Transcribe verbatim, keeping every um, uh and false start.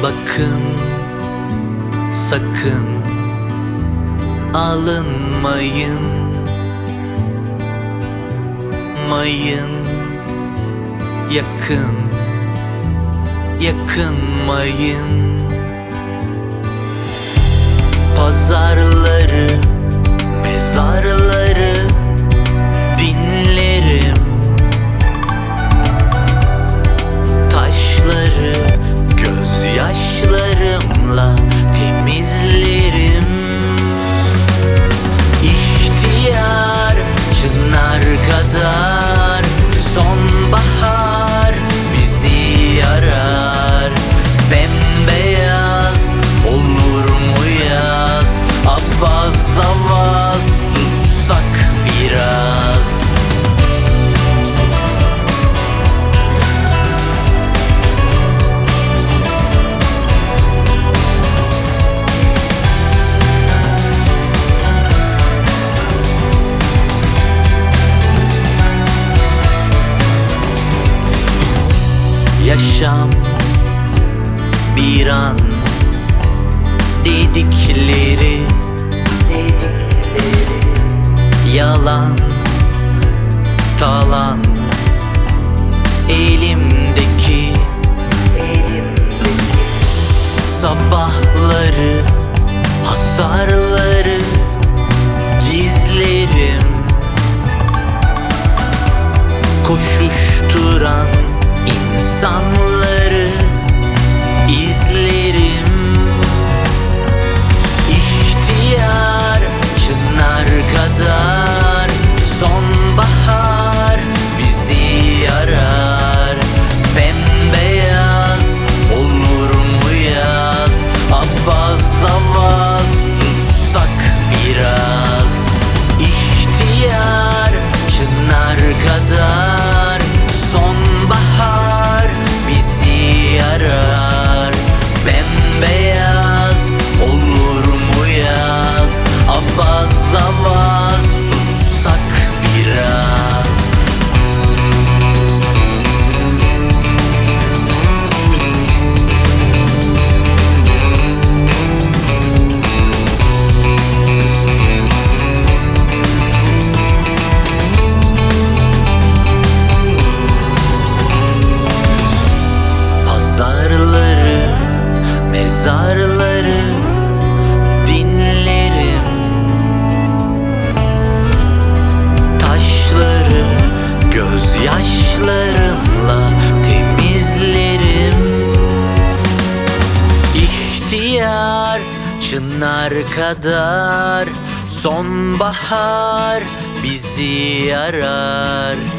Bakın sakın alınmayın, mayın yakın, yakınmayın. Pazarları, mezarları dinlerim, taşları gözyaşlarımla temizlerim. İhtiyar çınar kadar sonbahar bizi yarar. Bembeyaz olur mu yaz, avaz avaz sussak biraz. Yaşam bir an dedikleri yalan, talan elimdeki sabahları, hasarları gizlerim. Koşuşturan İnsanları izlerim. İhtiyar çınar kadar sonbahar bizi yarar. Bembeyaz olur mu yaz, avaz avaz sussak biraz. İhtiyar çınar kadar sonbahar bizi yarar. Bembeyaz olur mu yaz, avaz avaz sussak biraz. Pazarları, mezarları dinlerim, taşları gözyaşlarımla temizlerim. İhtiyar çınar kadar sonbahar bizi yarar.